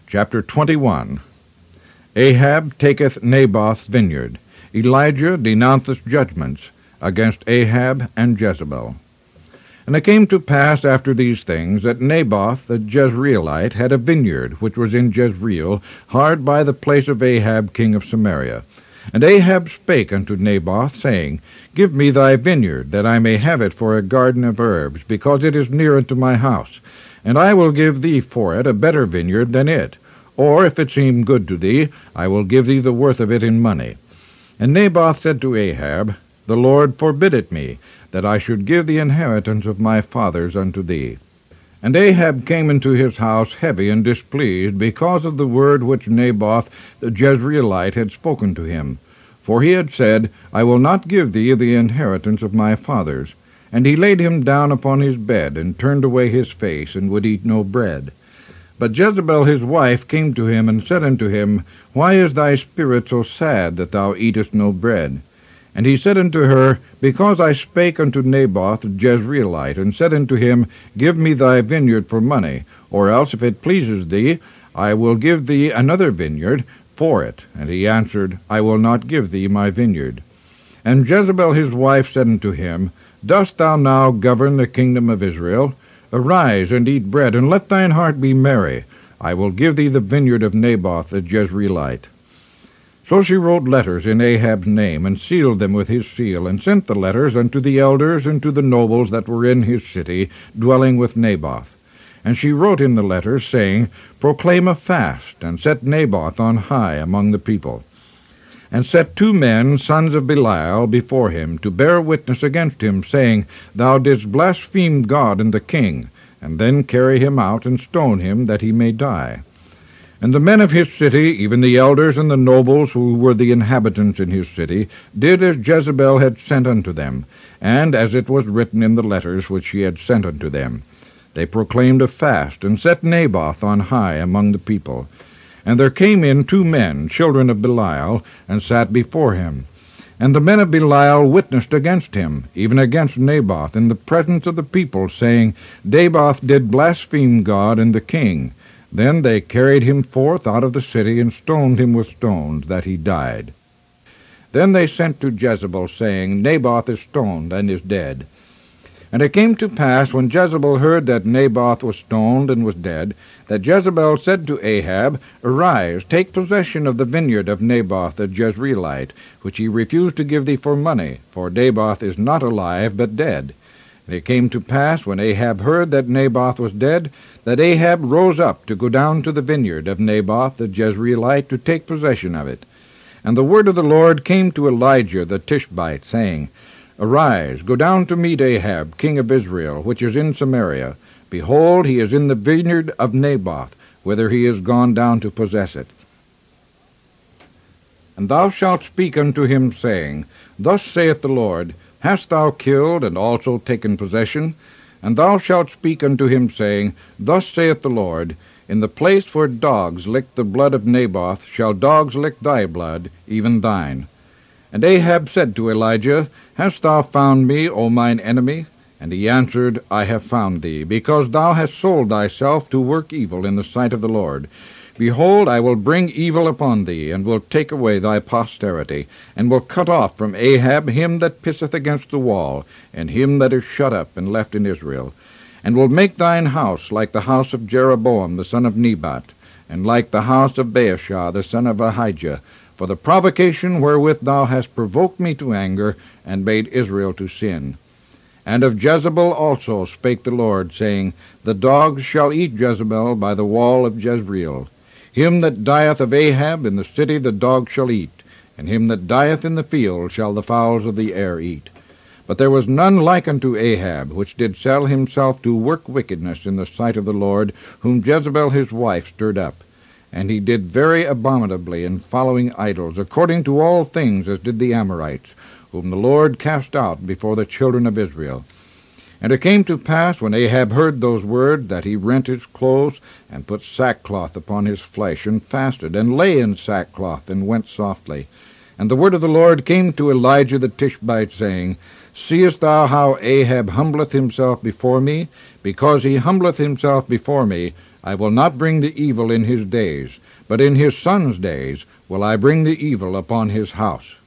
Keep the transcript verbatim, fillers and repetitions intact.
Chapter twenty-one. Ahab taketh Naboth's vineyard. Elijah denounceth judgments against Ahab and Jezebel. And it came to pass after these things that Naboth the Jezreelite had a vineyard which was in Jezreel, hard by the place of Ahab king of Samaria. And Ahab spake unto Naboth, saying, Give me thy vineyard, that I may have it for a garden of herbs, because it is near unto my house. And I will give thee for it a better vineyard than it. Or, if it seem good to thee, I will give thee the worth of it in money. And Naboth said to Ahab, The Lord forbid it me, that I should give the inheritance of my fathers unto thee. And Ahab came into his house heavy and displeased, because of the word which Naboth the Jezreelite had spoken to him. For he had said, I will not give thee the inheritance of my fathers. And he laid him down upon his bed, and turned away his face, and would eat no bread. But Jezebel his wife came to him, and said unto him, Why is thy spirit so sad, that thou eatest no bread? And he said unto her, Because I spake unto Naboth the Jezreelite, and said unto him, Give me thy vineyard for money, or else, if it pleases thee, I will give thee another vineyard for it. And he answered, I will not give thee my vineyard. And Jezebel his wife said unto him, Dost thou now govern the kingdom of Israel? Arise, and eat bread, and let thine heart be merry. I will give thee the vineyard of Naboth the Jezreelite. So she wrote letters in Ahab's name, and sealed them with his seal, and sent the letters unto the elders and to the nobles that were in his city, dwelling with Naboth. And she wrote in the letters, saying, Proclaim a fast, and set Naboth on high among the people. And set two men, sons of Belial, before him, to bear witness against him, saying, Thou didst blaspheme God and the king, and then carry him out, and stone him, that he may die. And the men of his city, even the elders and the nobles who were the inhabitants in his city, did as Jezebel had sent unto them, and as it was written in the letters which she had sent unto them. They proclaimed a fast, and set Naboth on high among the people. And there came in two men, children of Belial, and sat before him. And the men of Belial witnessed against him, even against Naboth, in the presence of the people, saying, Naboth did blaspheme God and the king. Then they carried him forth out of the city, and stoned him with stones, that he died. Then they sent to Jezebel, saying, Naboth is stoned, and is dead. And it came to pass, when Jezebel heard that Naboth was stoned and was dead, that Jezebel said to Ahab, Arise, take possession of the vineyard of Naboth the Jezreelite, which he refused to give thee for money, for Naboth is not alive, but dead. And it came to pass, when Ahab heard that Naboth was dead, that Ahab rose up to go down to the vineyard of Naboth the Jezreelite, to take possession of it. And the word of the Lord came to Elijah the Tishbite, saying, Arise, go down to meet Ahab, king of Israel, which is in Samaria. Behold, he is in the vineyard of Naboth, whither he is gone down to possess it. And thou shalt speak unto him, saying, Thus saith the Lord, Hast thou killed, and also taken possession? And thou shalt speak unto him, saying, Thus saith the Lord, In the place where dogs licked the blood of Naboth shall dogs lick thy blood, even thine. And Ahab said to Elijah, Hast thou found me, O mine enemy? And he answered, I have found thee, because thou hast sold thyself to work evil in the sight of the Lord. Behold, I will bring evil upon thee, and will take away thy posterity, and will cut off from Ahab him that pisseth against the wall, and him that is shut up and left in Israel, and will make thine house like the house of Jeroboam the son of Nebat, and like the house of Baasha the son of Ahijah, for the provocation wherewith thou hast provoked me to anger, and made Israel to sin. And of Jezebel also spake the Lord, saying, The dogs shall eat Jezebel by the wall of Jezreel. Him that dieth of Ahab in the city the dogs shall eat, and him that dieth in the field shall the fowls of the air eat. But there was none like unto Ahab, which did sell himself to work wickedness in the sight of the Lord, whom Jezebel his wife stirred up. And he did very abominably in following idols, according to all things as did the Amorites, whom the Lord cast out before the children of Israel. And it came to pass, when Ahab heard those words, that he rent his clothes, and put sackcloth upon his flesh, and fasted, and lay in sackcloth, and went softly. And the word of the Lord came to Elijah the Tishbite, saying, Seest thou how Ahab humbleth himself before me? Because he humbleth himself before me, I will not bring the evil in his days, but in his son's days will I bring the evil upon his house.